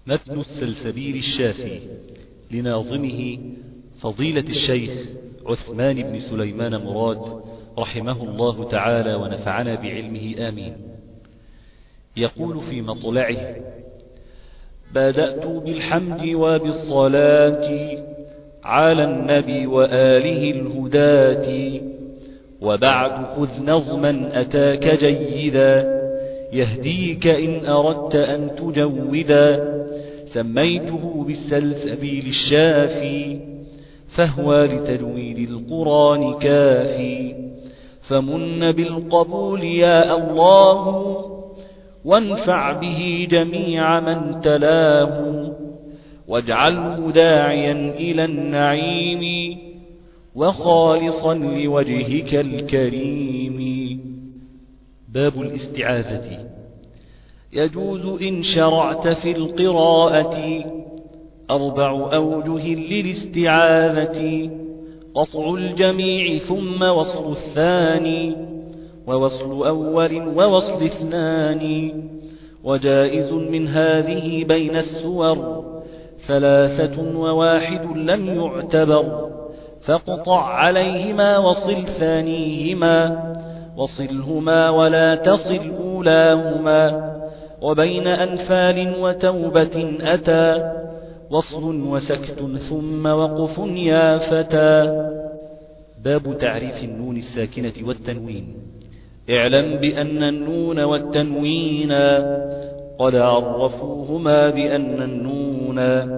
متن السلسبيل الشافي لناظمه فضيلة الشيخ عثمان بن سليمان مراد رحمه الله تعالى ونفعنا بعلمه آمين. يقول في مطلعه: بدأت بالحمد وبالصلاة على النبي وآله الهداة، وبعد خذ نظما أتاك جيدا يهديك إن أردت أن تجودا. سميته بالسلسبيل الشافي فهو لتجويد القرآن كافي. فمن بالقبول يا الله وانفع به جميع من تلاه، واجعله داعيا إلى النعيم وخالصا لوجهك الكريم. باب الاستعاذة. يجوز إن شرعت في القراءة 4 أوجه للاستعاذة: قطع الجميع ثم وصل الثاني، ووصل أول ووصل 2. وجائز من هذه بين السور 3 و1 لم يعتبر، فاقطع عليهما وصل ثانيهما، وصلهما ولا تصل أولاهما. وبين أنفال وتوبة أتى وصل وسكت ثم وقف يا فتى. باب تعريف النون الساكنة والتنوين. اعلم بأن النون والتنوين قد عرفوهما بأن النون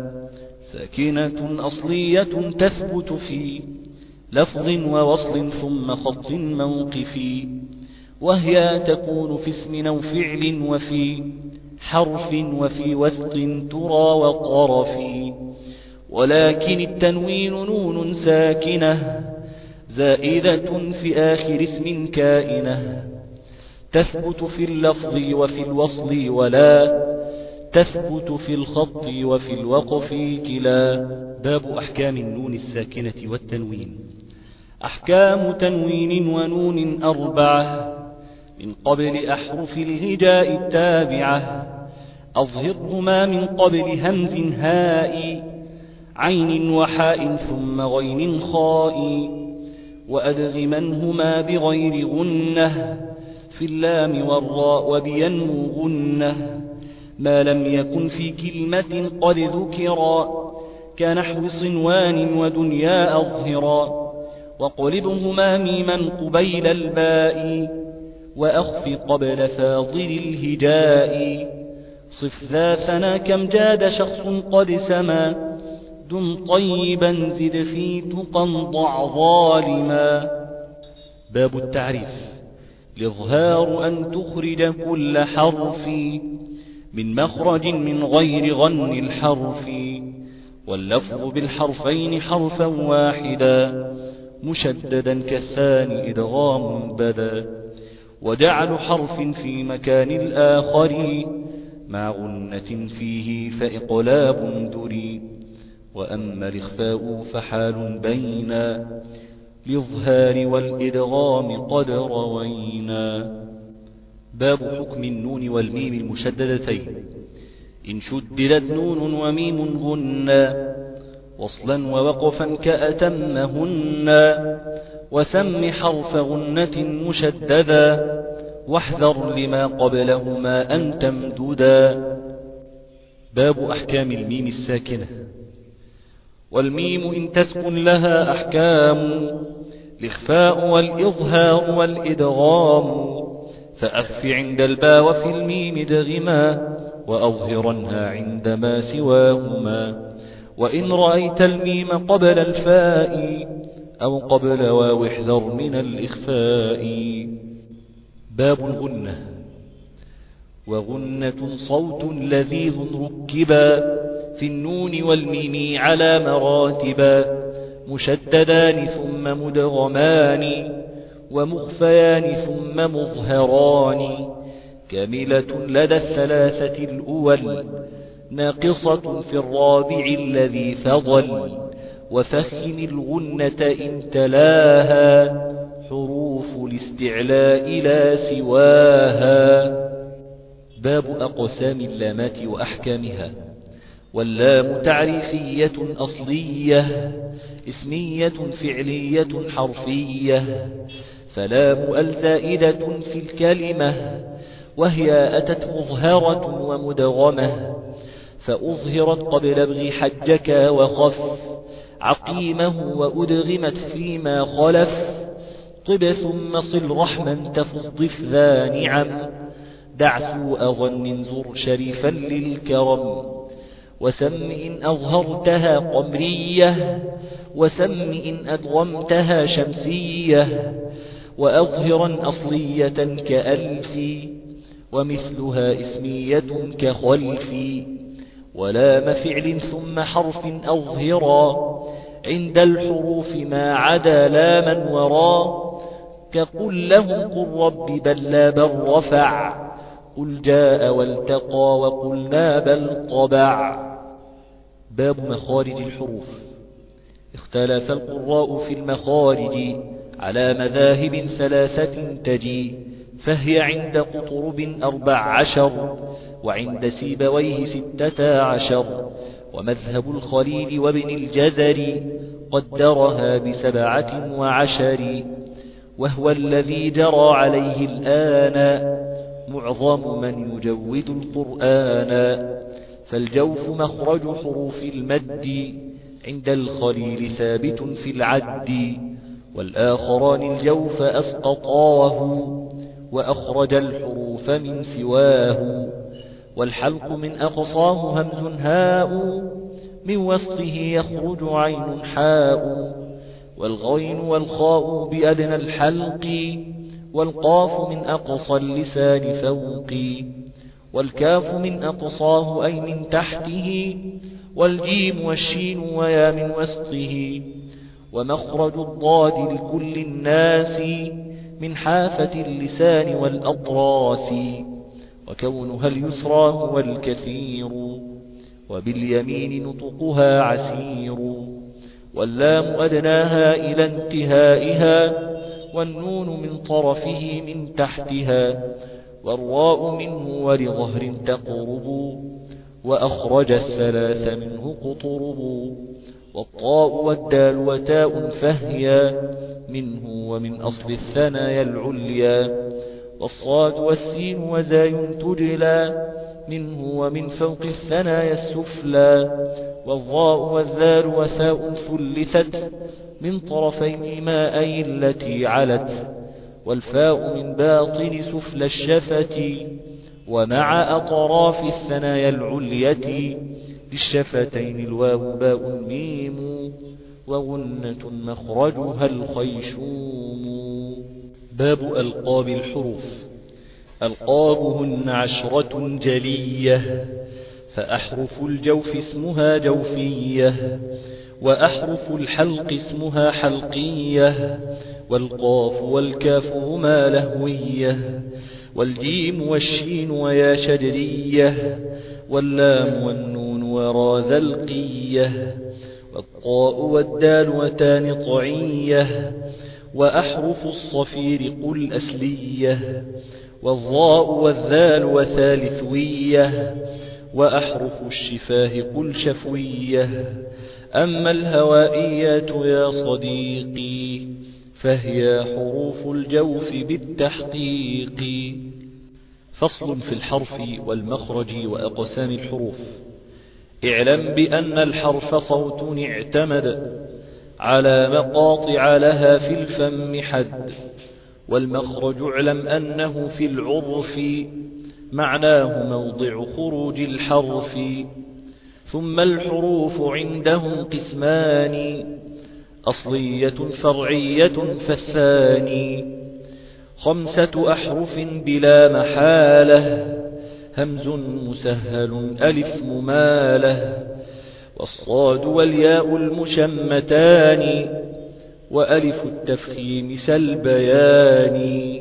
ساكنة أصلية تثبت في لفظ ووصل ثم خط موقفي، وهي تكون في اسم أو فعل وفي حرف وفي وسط ترى وطرف. ولكن التنوين نون ساكنة زائدة في آخر اسم كائنة، تثبت في اللفظ وفي الوصل ولا تثبت في الخط وفي الوقف كلا. باب أحكام النون الساكنة والتنوين. أحكام تنوين ونون 4 من قبل أحرف الهجاء التابعة. أظهرهما من قبل همز هاء عين وحاء ثم غين خاء، وأدغمنهما بغير غنة في اللام والراء وبينمو غنة، ما لم يكن في كلمة قد ذكرا كنحو صنوان ودنيا أظهرا. وقلبهما ميما قبيل الباء وأخف قبل فاضل الهجاء. صف ذا ثنا كم جاد شخص قد سما، دم طيبا زد في تقى ضع ظالما. باب التعريف. الإظهار أن تخرج كل حرف من مخرج من غير غن الحرف، واللفظ بالحرفين حرفا واحدا مشددا كالثاني إدغام بدا. وجعل حرف في مكان الآخر مع غنة فيه فإقلاب دري. وأما الإخفاء فحال بين الإظهار والإدغام قد روينا. باب حكم النون والميم المشددتين. إن شددت نون وميم غنا وصلا ووقفا كأتمهن، وسم حرف غنة مشددا واحذر لما قبلهما أن تمددا. باب أحكام الميم الساكنة. والميم إن تسكن لها أحكام الإخفاء والإظهار والإدغام، فأخف عند الباء وفي الميم ادغما وأظهرنها عندما سواهما. وإن رأيت الميم قبل الفاء أو قبل واو احذر من الإخفاء. باب الغنة. وغنة صوت لذيذ ركبا في النون والميم على مراتبا، مشددان ثم مدغمان ومخفيان ثم مظهران، كاملة لدى 3 الأول ناقصة في الرابع الذي فضل. وفخم الغنة إن تلاها حروف الاستعلاء لا سواها. باب أقسام اللامات وأحكامها. واللام تعريفية أصلية اسمية فعلية حرفية، فلام الزائدة في الكلمة وهي أتت مظهرة ومدغمة، فأظهرت قبل ابغ حجك وخف عقيمه وأدغمت فيما خلف. طب ثم صل رحما تفض ضف ذا نعم، دع سوء ظن زر شريفا للكرم. وسم إن أظهرتها قمرية، وسم إن أدغمتها شمسية، وأظهرا أصلية كألف، ومثلها اسمية كخلف. ولام فعل ثم حرف أظهرا، عند الحروف ما عدا لاما ورا، كقل لهم قل رب بل لا بل رفع، قل جاء والتقى وقلنا بل طبع. باب مخارج الحروف. اختلف القراء في المخارج على مذاهب ثلاثة تجي، فهي عند قطرب 14 وعند سيبويه 16، ومذهب الخليل وابن الجزر قدرها ب17، وهو الذي جرى عليه الآن معظم من يجود القرآن. فالجوف مخرج حروف المد عند الخليل ثابت في العد، والآخران الجوف أسقطاه وأخرج الحروف من سواه. والحلق من أقصاه همز هاء، من وسطه يخرج عين حاء. والغين والخاء بأدنى الحلق، والقاف من أقصى اللسان فوق. والكاف من أقصاه أي من تحته، والجيم والشين ويا من وسطه. ومخرج الضاد لكل الناس من حافة اللسان والأطراس، وكونها اليسرى هو الكثير، وباليمين نطقها عسير. واللام أدناها إلى انتهائها، والنون من طرفه من تحتها. والراء منه ولظهر تقرب، وأخرج الثلاث منه قطرب. والطاء والدال وتاء فهي منه ومن أصل الثنايا العليا. والصاد والسين وزاي تجلى منه ومن فوق الثنايا السفلى. والظاء والذال وثاء ثلثت من طرفيهما أي التي علت. والفاء من باطن سفل الشفة، ومع أطراف الثنايا العلية للشفتين الواو باء ميم، وغنة مخرجها الخيشوم. باب ألقاب الحروف. ألقابهن 10 جلية، فأحرف الجوف اسمها جوفية، وأحرف الحلق اسمها حلقية. والقاف والكاف هما لهوية، والجيم والشين ويا شجرية. واللام والنون ورا ذلقية. والطاء والدال وتان طعية. وأحرف الصفير قل أسلية. والظاء والذال وثالثوية. وأحرف الشفاه قل شفوية. أما الهوائيات يا صديقي، فهي حروف الجوف بالتحقيق. فصل في الحرف والمخرج وأقسام الحروف. اعلم بأن الحرف صوت اعتمد على مقاطع لها في الفم حد. والمخرج اعلم أنه في العرف معناه موضع خروج الحرف. ثم الحروف عندهم قسمان، أصلية فرعية فالثاني. 5 أحرف بلا محالة، همز مسهل ألف ممالة. والصاد والياء المشمتان، وألف التفخيم سالبيان.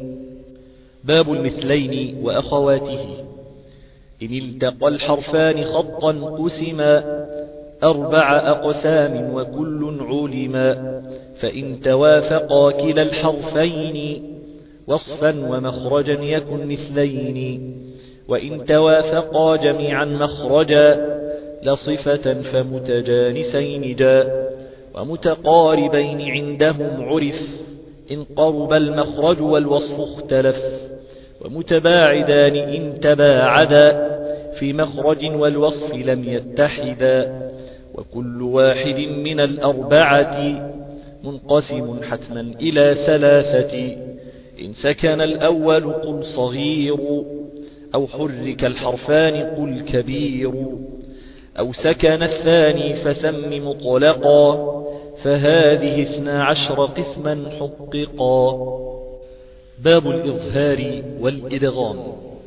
باب المثلين وأخواته. إن التقى الحرفان خطا قسما 4 أقسام وكل علما. فإن توافقا كلا الحرفين وصفا ومخرجا يكن مثلين. وإن توافقا جميعا مخرجا لصفة فمتجانسين جاء ومتقاربين عندهم عرف إن قرب المخرج والوصف اختلف ومتباعدان إن تباعدا في مخرج والوصف لم يتحدا وكل واحد من الأربعة منقسم حتما إلى ثلاثة إن سكن الأول قل صغير أو حرك الحرفان قل كبير أو سكن الثاني فسم مطلقا فهذه 12 قسما حققا. باب الإظهار والإدغام.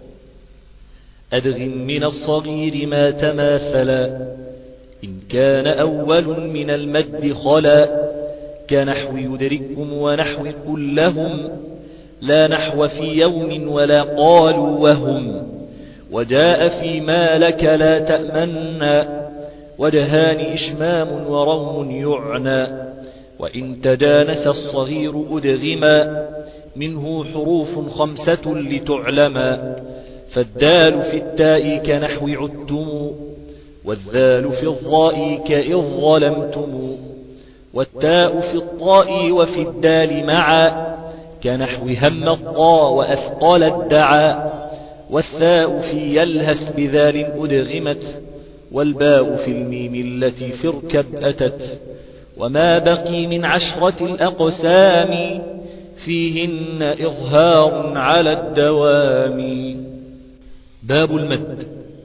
أدغم من الصغير ما تماثلا إن كان أول من المد خلا كنحو يدرككم ونحو قل لهم لا نحو في يوم ولا قالوا وهم وجاء فيما لك لا تأمنا وجهان إشمام وروم يعنى وإن تجانس الصغير أدغما منه حروف 5 لتعلما فالدال في التاء كنحو عدتم والذال في الضاء كإذ ظلمتم والتاء في الطاء وفي الدال معا كنحو هم الطاء وأثقل الدعا والثاء في يلهث بذال أدغمت والباء في الميم التي في اركب أتت وما بقي من 10 الأقسام فيهن إظهار على الدوام. باب المد.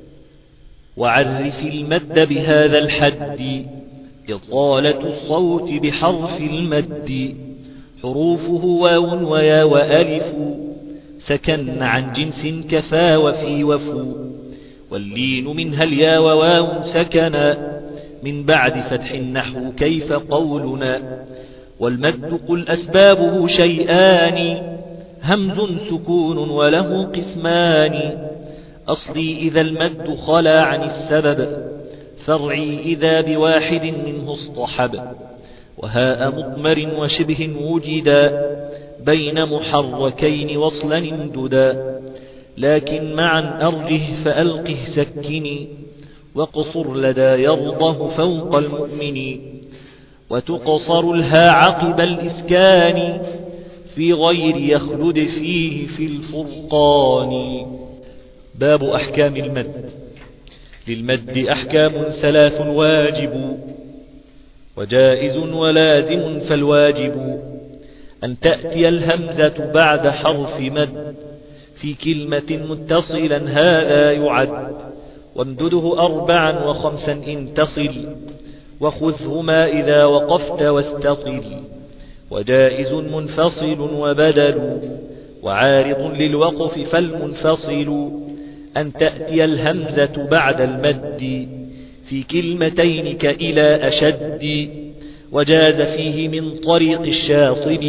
وعرف المد بهذا الحد إطالة الصوت بحرف المد حروفه واو ويا وألف سكن عن جنس كفا وفي وفو واللين منها اليا وواو سكنا من بعد فتح النحو كيف قولنا والمد قل أسبابه شيئان همز سكون وله قسمان أصلي إذا المد خلا عن السبب فرعي إذا بواحد منه اصطحب وهاء مضمر وشبه وجدا بين محركين وصلا امددا لكن معا أرجه فألقه سكني وقصر لدى يرضه فوق المؤمن وتقصر الها عقب الإسكان في غير يخلد فيه في الفرقان. باب أحكام المد. للمد أحكام 3 واجب وجائز ولازم فالواجب أن تأتي الهمزة بعد حرف مد في كلمة متصلا هذا يعد وامدده 4 و5 إن تصل وخذهما إذا وقفت واستطل وجائز منفصل وبدل وعارض للوقف فالمنفصل أن تأتي الهمزة بعد المد في كلمتين كإلى أشد وجاز فيه من طريق الشاطب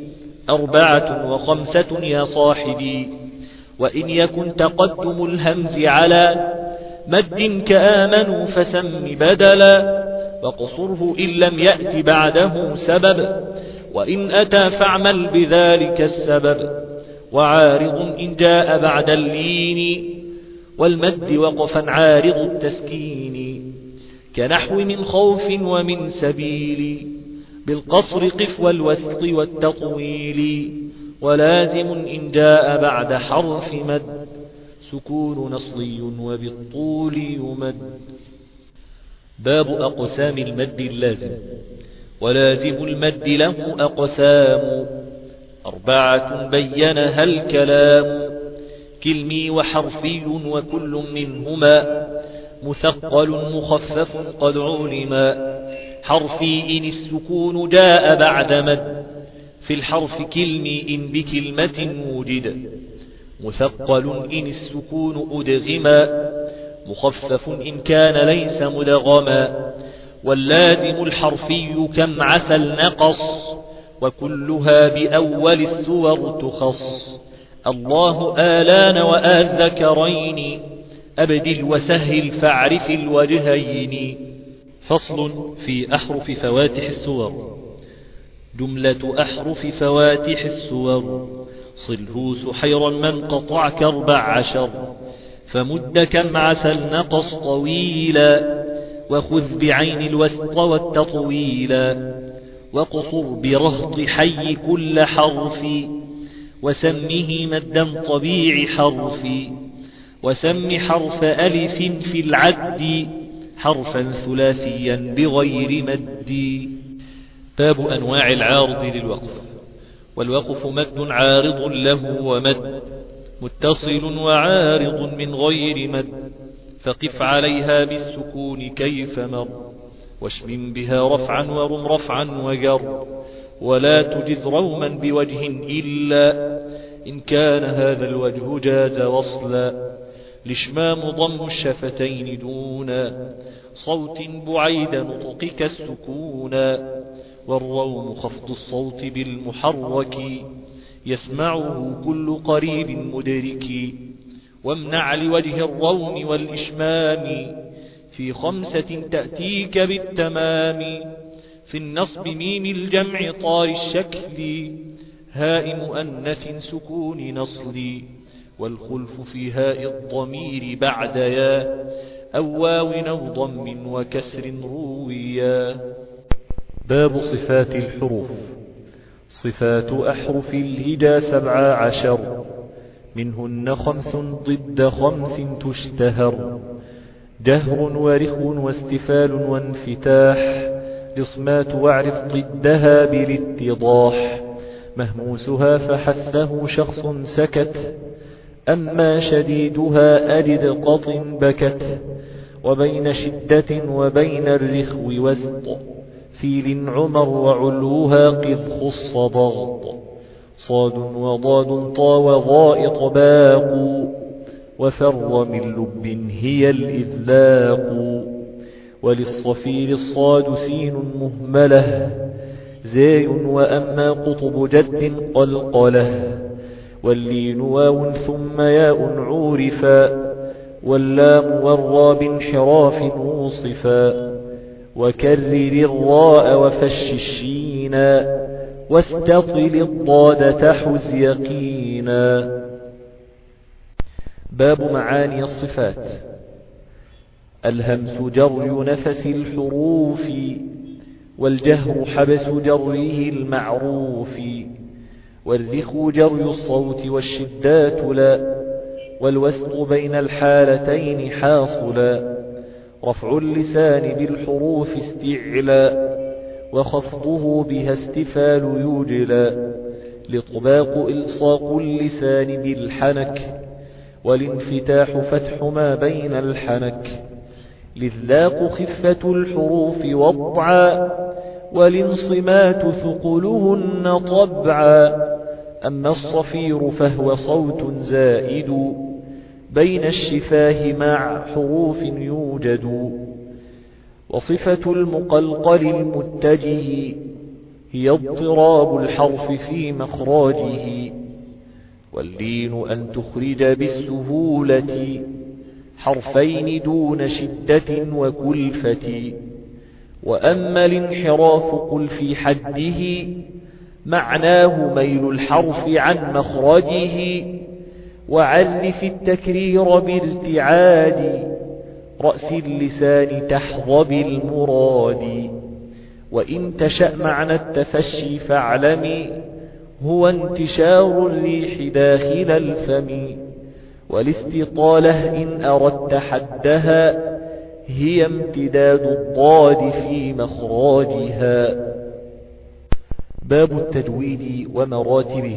4 و5 يا صاحبي وإن يكن تقدم الهمز على مد كآمنوا فسم بدلا وقصره إن لم يأت بعده سبب وإن أتى فاعمل بذلك السبب وعارض إن جاء بعد اللين والمد وقفا عارض التسكين كنحو من خوف ومن سبيل بالقصر قف والوسط والتطويل ولازم إن جاء بعد حرف مد سكون نصلي وبالطول يمد. باب أقسام المد اللازم. ولازم المد له أقسام 4 بينها الكلام كلمي وحرفي وكل منهما مثقل مخفف قد علما حرفي إن السكون جاء بعد مد في الحرف كلمي إن بكلمة وجد مثقل إن السكون أدغما مخفف إن كان ليس مدغما واللازم الحرفي كم عسل نقص وكلها بأول السور تخص الله آلان وآذكرين أبدل وسهل فاعرف الوجهين. فصل في أحرف فواتح السور. جملة أحرف فواتح السور صله سحيرا من قطعك 14 فمد كم عسل نقص طويلا وخذ بعين الوسط والتطويلا وقصر برهط حي كل حرف وسمه مدا طبيعي حرف وسم حرف ألف في العد حرفا ثلاثيا بغير مد. باب أنواع العارض للوقف. والوقف مد عارض له ومد متصل وعارض من غير مد فقف عليها بالسكون كيف مر واشمم بها رفعا ورم رفعا وجر ولا تجز روما بوجه إلا إن كان هذا الوجه جاز وصلا لشمام ضم الشفتين دون صوت بعيد نطقك السكونا والروم خفض الصوت بالمحرك يسمعه كل قريب مدرك وامنع لوجه الروم والإشمام في 5 تأتيك بالتمام في النصب ميم الجمع طار الشكل هاء مؤنث سكون نصل والخلف في هاء الضمير بعد يا أو واو أو ضم وكسر رويا. باب صفات الحروف. صفات أحرف الهجا 17 منهن 5 ضد 5 تشتهر جهر ورخ واستفال وانفتاح لصمات واعرف ضدها بالاتضاح مهموسها فحثه شخص سكت أما شديدها أجد قط بكت وبين شدة وبين الرخو وسط فيل عمر وعلوها قذ خص ضغط صاد وضاد طا وضاء طباق وفر من لب هي الإذلاق وللصفير الصاد سين مهملة زاي وأما قطب جد قلقله واللين واو ثم ياء عورفا واللام والرا بانحراف وصفا وكرر الراء وفش الشينا واستطل الضاد تحز يقينا. باب معاني الصفات. الهمس جري نفس الحروف والجهر حبس جره المعروف والرخ جري الصوت والشدات لا والوسط بين الحالتين حاصلا رفع اللسان بالحروف استعلاء وخفضه بها استفال يوجلا لطباق إلصاق اللسان بالحنك والانفتاح فتح ما بين الحنك للذاق خفة الحروف وضعا والانصمات ثقلهن طبعا أما الصفير فهو صوت زائد بين الشفاه مع حروف يوجد وصفة المقلقل المتجه هي اضطراب الحرف في مخرجه واللين أن تخرج بالسهولة حرفين دون شدة وكلفة وأما الانحراف قل في حده معناه ميل الحرف عن مخرجه وعرف التكرير بارتعاد رأس اللسان تحظى بالمراد وإن تشأ معنى التفشي فاعلمي هو انتشار الريح داخل الفم والاستطالة إن أردت حدها هي امتداد الضاد في مخراجها. باب التجويد ومراتبه.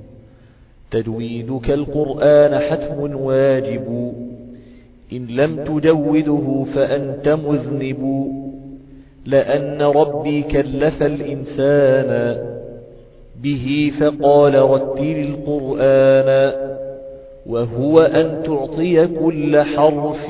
تجويدك القرآن حتم واجب إن لم تجوده فأنت مذنب لأن ربي كلف الإنسان به فقال رتل القرآن وهو أن تعطي كل حرف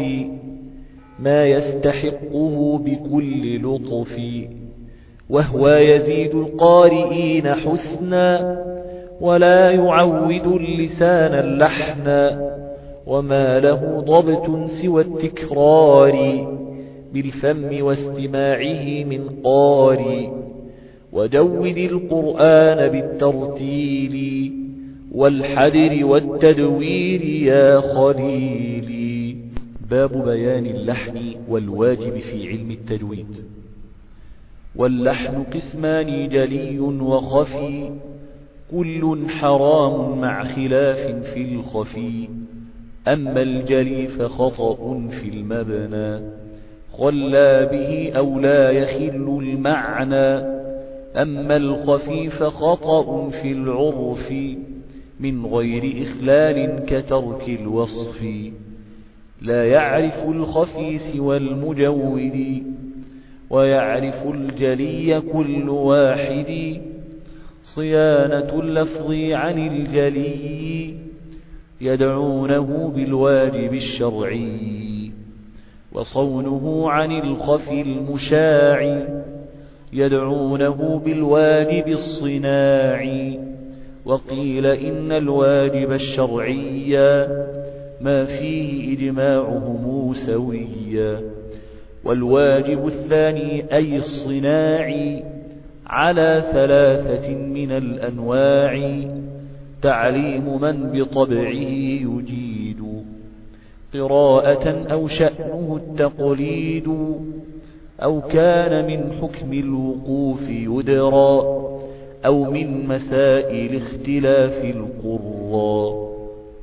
ما يستحقه بكل لطف وهو يزيد القارئين حسنا ولا يعود اللسان اللحنا وما له ضبط سوى التكرار بالفم واستماعه من قارئ وجود القرآن بالترتيل والحدر والتدوير يا خليلي. باب بيان اللحن والواجب في علم التجويد. واللحن قسمان جلي وخفي، كل حرام مع خلاف في الخفي. أما الجلي فخطأ في المبنى، خلى به أو لا يخل المعنى. أما الخفي فخطأ في العرف، من غير إخلال كترك الوصف. لا يعرف الخفي سوى المجود، ويعرف الجلي كل واحد. صيانة اللفظ عن الجلي، يدعونه بالواجب الشرعي. وصونه عن الخفي المشاع، يدعونه بالواجب الصناعي. وقيل إن الواجب الشرعي ما فيه إجماعهم سويا. والواجب الثاني أي الصناعي على 3 من الأنواع. تعليم من بطبعه يجيد، قراءة أو شأنه التقليد، أو كان من حكم الوقوف يدرى، أو من مسائل اختلاف القراء.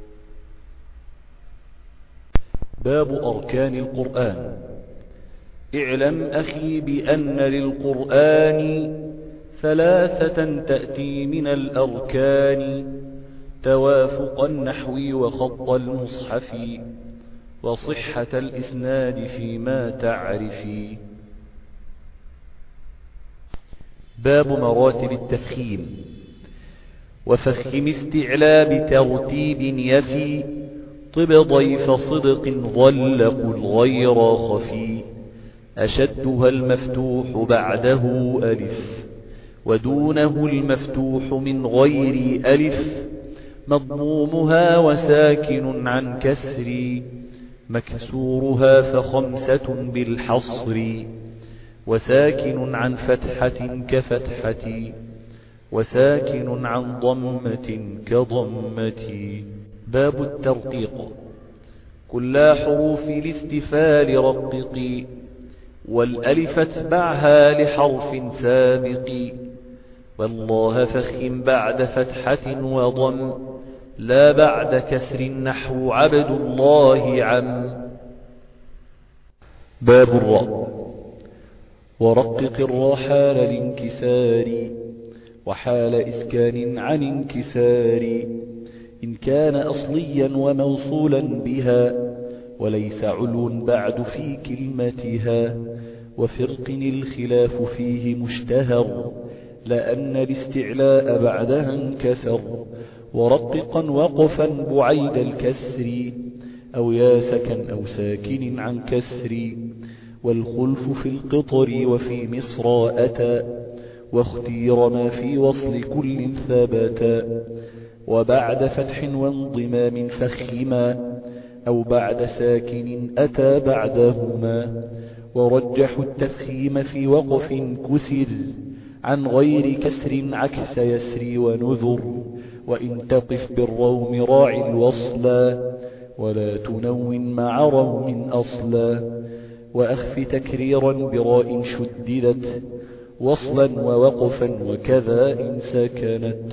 باب أركان القرآن. اعلم أخي بأن للقرآن 3 تأتي من الأركان، توافق النحو وخط المصحف، وصحة الإسناد فيما تعرفي. باب مراتب التفخيم. وفخم استعلى بترتيب يفي، طب ضيف صدق ظل قل غير خفي. أشدها المفتوح بعده ألف، ودونه المفتوح من غير ألف. مضمومها وساكن عن كسر، مكسورها ف5 بالحصر. وساكن عن فتحة كفتحة، وساكن عن ضمة كضمة. باب الترقيق. كل حروف الاستفال رققي، والألف اتبعها لحرف سابق. والله فخم بعد فتحة وضم، لا بعد كسر نحو عبد الله عم. باب الراء. ورقق الراء حال الانكسار، وحال إسكان عن انكسار. إن كان أصليا وموصولا بها، وليس علو بعد في كلمتها. وفرق الخلاف فيه مشتهر، لأن الاستعلاء بعدها انكسر. ورققا وقفا بعيد الكسر، أو يا سكن أو ساكن عن كسر. والخلف في القطر وفي مصر أتى، واختير ما في وصل كل ثبتا. وبعد فتح وانضمام فخما، أو بعد ساكن أتى بعدهما. ورجحوا التفخيم في وقف كسر، عن غير كسر عكس يسري ونذر. وإن تقف بالروم راعي الوصلا، ولا تنون مع روم أصلا. وأخف تكريرا براء شددت، وصلا ووقفا وكذا إن سكنت.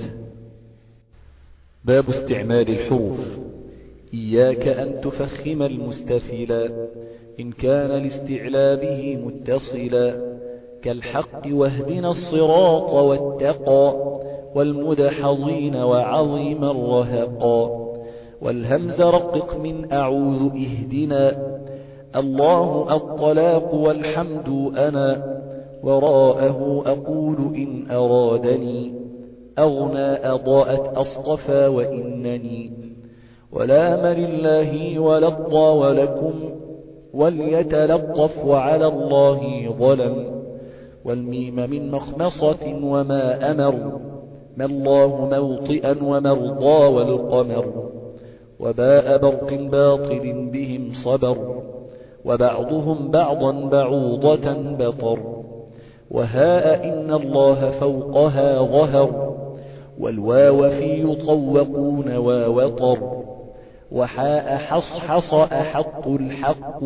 باب استعمال الحروف. إياك أن تفخم المستفلا، إن كان الاستعلاء به متصلا. كالحق واهدنا الصراط والتقى، والمدحضين وعظيم الرهقا. والهمز رقق من أعوذ اهدنا، الله الطلاق والحمد أنا. وراءه أقول إن أرادني، أغنى أضاءت أصطفى وإنني. ولا من الله ولا الضى ولكم، وليتلطف وعلى الله ظلم. والميم من مخمصة وما أمر، ما الله موطئا ومرضى والقمر. وباء برق باطل بهم صبر، وبعضهم بعضا بعوضة بطر. وهاء إن الله فوقها ظهر، والواو في يطوقون ووطر. وحاء حصحص أحط الحق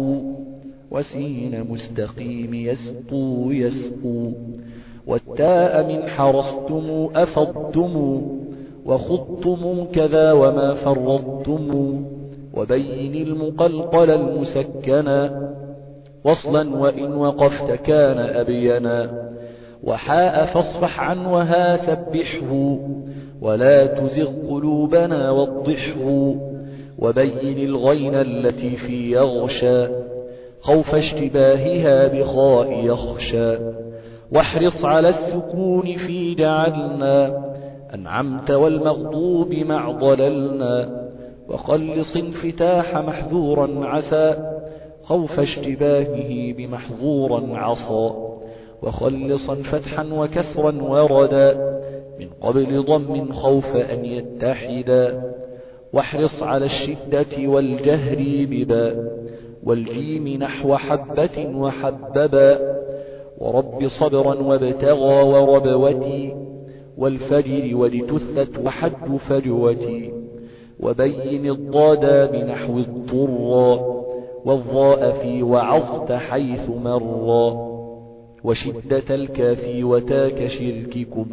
وسين مستقيم يسقو يسقو والتاء من حرستم أفضتم وخضتم كذا وما فرضتم وبين المقلقل المسكنا وصلا وإن وقفت كان أبينا وحاء فاصفح عن وها سبحه ولا تزغ قلوبنا وضحه وبين الغين التي في يغشى خوف اشتباهها بخاء يخشى واحرص على السكون في جعلنا أنعمت والمغضوب مع ضللنا وخلص انفتاح محذورا عسى خوف اشتباهه بمحظورا عصى وخلصا فتحا وكسرا وردا من قبل ضم خوف أن يتحدا واحرص على الشدة والجهر ببا والجيم نحو حبة وحببا ورب صبرا وابتغى وربوتي والفجر ولتثت وحج فجوتي وبين الضادا بنحو الضرا والضاء في وعظت حيث مرا وشدة الكافي وتاك شرككم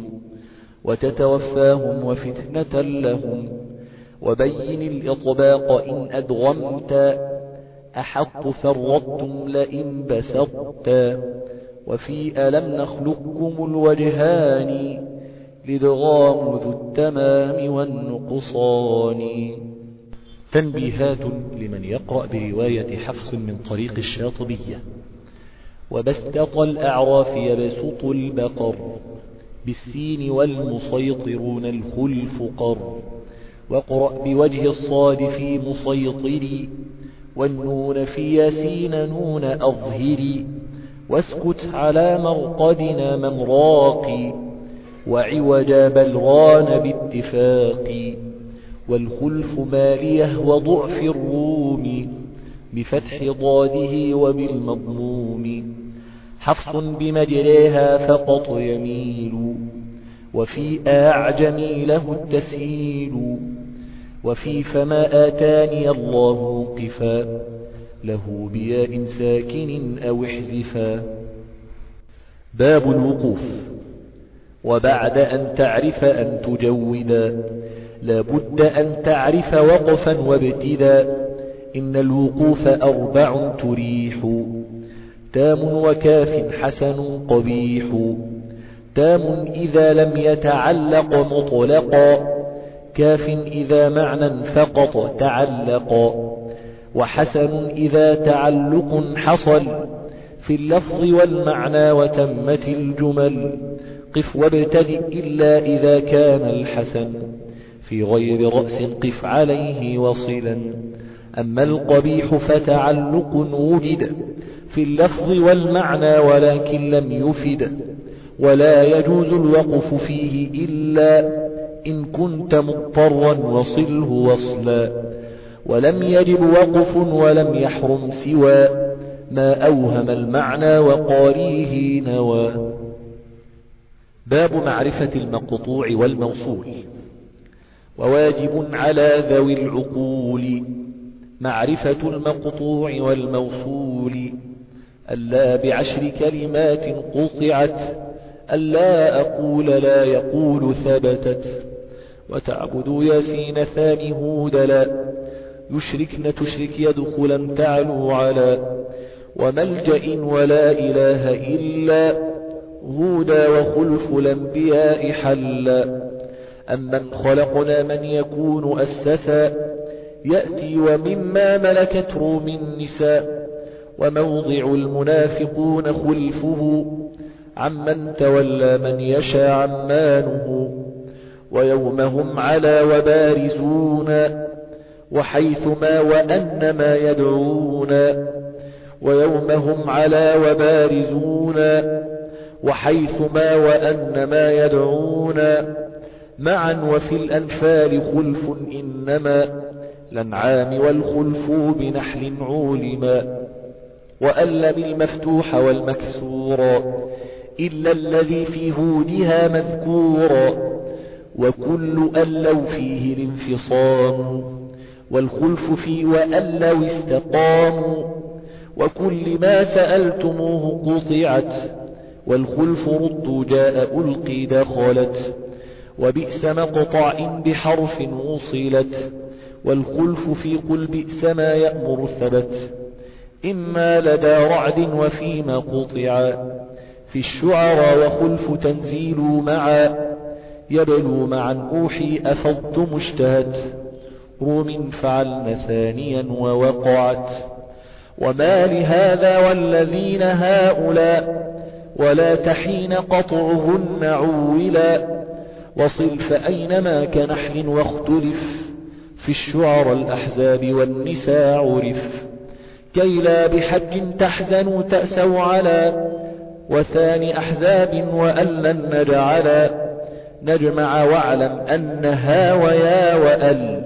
وتتوفاهم وفتنة لهم وبين الإطباق إن أدغمت أحط فرضتم لئن بسطت وفي ألم نخلقكم الوجهان لدغام ذو التمام والنقصان. تنبيهات لمن يقرأ برواية حفص من طريق الشاطبية. وبسطط الأعراف يبسط البقر بالسين والمسيطرون الخلف قر واقرأ بوجه الصاد في مسيطر والنون في ياسين نون أظهر واسكت على مرقدنا ممراق وعوج بلغان باتفاق والخلف ماليه وضعف الروم بفتح ضاده وبالمضموم حفص بمجريها فقط يميل وفي أعجمي له التسهيل وفي فما آتاني الله قفا له بياء ساكن أو احذفا. باب الوقوف. وبعد أن تعرف أن تجودا لابد أن تعرف وقفا وابتدا إن الوقوف 4 تريح تام وكاف حسن قبيح تام إذا لم يتعلق مطلقا كاف إذا معنى فقط تعلقا وحسن إذا تعلق حصل في اللفظ والمعنى وتمت الجمل قف وابتدئ إلا إذا كان الحسن في غير رأس قف عليه وصلا أما القبيح فتعلق وجد في اللفظ والمعنى ولكن لم يفد ولا يجوز الوقف فيه إلا إن كنت مضطرا وصله وصلا ولم يجب وقف ولم يحرم سوى ما أوهم المعنى وقاريه نوى. باب معرفة المقطوع والموصول. وواجب على ذوي العقول معرفة المقطوع والموصول ألا ب10 كلمات قطعت ألا أقول لا يقول ثبتت وتعبد ياسين ثاني هود لا يشركن تشرك يدخلا تعلو على وملجأ ولا إله إلا هودا وخلف الأنبياء حلا أمن خلقنا من يكون أسسا يأتي ومما ملكت روم النساء وموضع المنافقون خلفه عمن تولى من يشاء عمانه ويومهم على وبارزون وحيثما وأنما يدعون ويومهم على وبارزون وحيثما وأنما يدعون معا وفي الأنفال خلف إنما الأنعام والخلف بنحل عولما وألم المفتوح والمكسورا إلا الذي في هودها مذكورا وكل ألو فيه الانفصام والخلف في وأن لو استقاموا وكل ما سألتموه قطعت والخلف رد جاء ألقي دخلت وبئس مقطع بحرف وصلت والخلف في قل بئس ما يأمر ثبت إما لدى رعد وفيما قطع في الشعر وخلف تنزيل معا يبلو معا أوحي أفض مجتهد روم فعلن ثانيا ووقعت وما لهذا والذين هؤلاء ولا تحين قطعهن عولا وصل فأينما كنحل واختلف في الشعر الأحزاب والنساء عرف كي لا بحج تحزنوا تأسوا على وثاني أحزاب وأن لن نجعلا نجمع واعلم أنها ويا وأل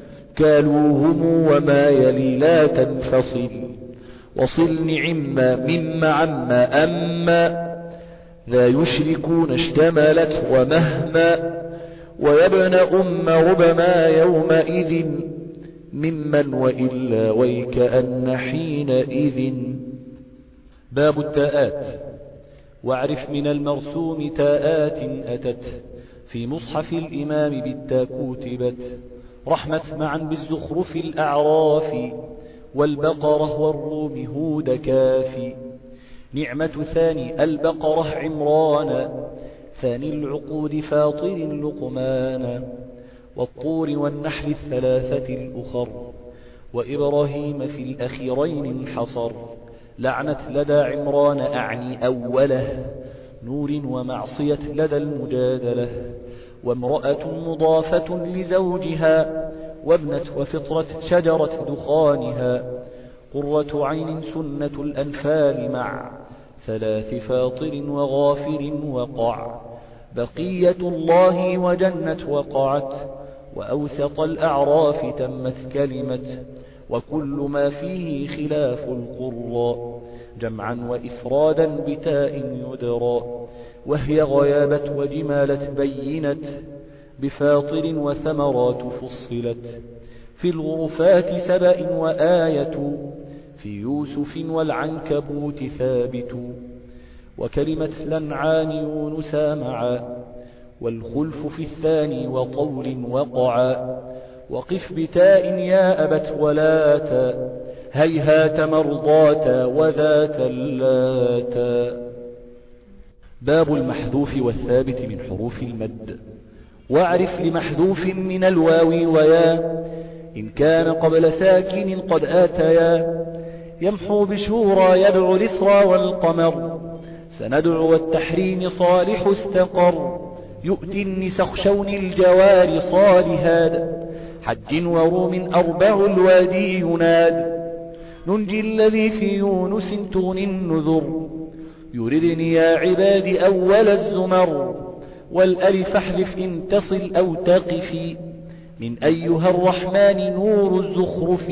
كالوهم وما يلي لا تنفصل وصل نعما مما عما أما لا يشركون اشتملت ومهما ويبن ربما يومئذ ممن وإلا ويكأن حينئذ. باب التاءات. واعرف من المرسوم تاءات أتت في مصحف الإمام بالتاء كتبت رحمت معا بالزخرف الأعراف والبقرة والروم هود كافي نعمة ثاني البقرة عمران ثاني العقود فاطر لقمان والطور والنحل الثلاثة الأخر وإبراهيم في الأخيرين انحصر لعنت لدى عمران أعني أوله نور ومعصية لدى المجادلة وامرأة مضافة لزوجها وابنة وفطرة شجرة دخانها قرة عين سنة الأنفال مع ثلاث فاطر وغافر وقع بقية الله وجنة وقعت وأوسط الأعراف تمت كلمة وكل ما فيه خلاف القراء جمعا وإفرادا بتاء يدرى وهي غيابت وجمالت بينت بفاطر وثمرات فصلت في الغرفات سبأ وآية في يوسف والعنكبوت ثابت وكلمة لنعان يونس معا والخلف في الثاني وطول وقعا وقف بتاء يا أبت ولاتا هيهات مرضاتا وذات اللاتا. باب المحذوف والثابت من حروف المد. واعرف لمحذوف من الواو ويا إن كان قبل ساكن قد آتيا يمحو بشورى يدعو الإسرى والقمر سندعو والتحريم صالح استقر يؤتي النسخشون الجوار صالهاد حج وروم أربع الوادي يناد ننجي الذي في يونس تغني النذر يردني يا عباد أول الزمر والألف احذف إن تصل أو تقفي من أيها الرحمن نور الزخرف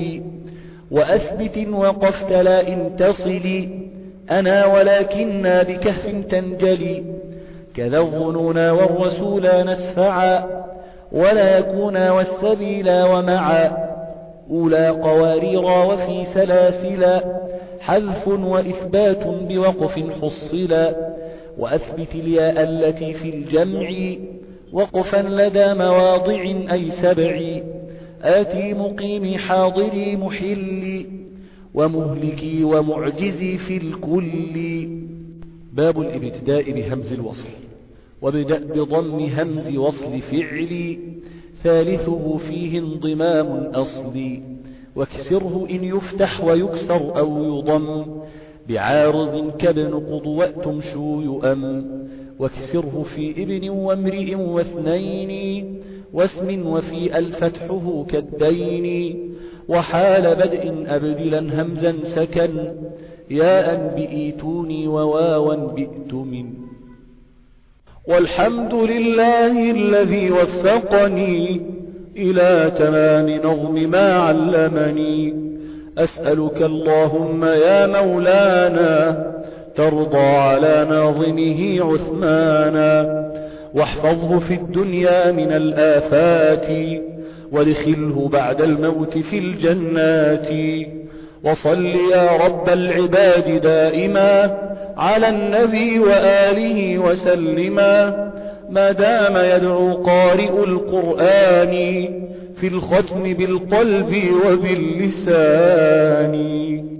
وأثبت وقفت لا إن تصلي أنا ولكننا بكهف تنجلي كذا الظنون والرسول نسفعا ولا يكونا والسبيلا ومعا أولى قواريرا وفي سلاسلا حذف وإثبات بوقف حصلا وأثبت الياء التي في الجمع وقفا لدى مواضع أي سبع آتي مقيمي حاضري محلي ومهلكي ومعجزي في الكل. باب الابتداء بهمز الوصل. وابدأ بضم همز وصل فعلي ثالثه فيه انضمام أصلي واكسره إن يفتح ويكسر أو يضم بعارض كابن قضوة تمشو يؤم واكسره في ابن وامرئ واثنين واسم وفي الفتحه كالدين وحال بدء أبدلا همزا سكن ياء بئيتوني وواوا بئت من. والحمد لله الذي وفقني إلى تمام نظم ما علمني أسألك اللهم يا مولانا ترضى على ناظمه عثمانا واحفظه في الدنيا من الآفات وادخله بعد الموت في الجنات وصل يا رب العباد دائما على النبي وآله وسلما ما دام يدعو قارئ القرآن في الختم بالقلب وباللسان.